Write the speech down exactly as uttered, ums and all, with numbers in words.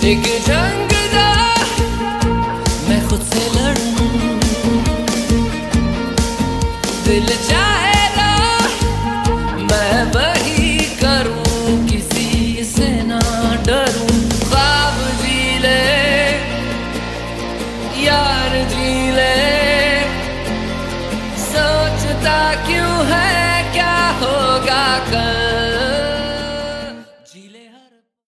एक जंग दा मैं खुद से लड़ूं, दिल चाहे ना मैं वही करूं, किसी से ना डरूं। ख्वाब जी ले यार जी ले, सोचता क्यों है क्या होगा कल।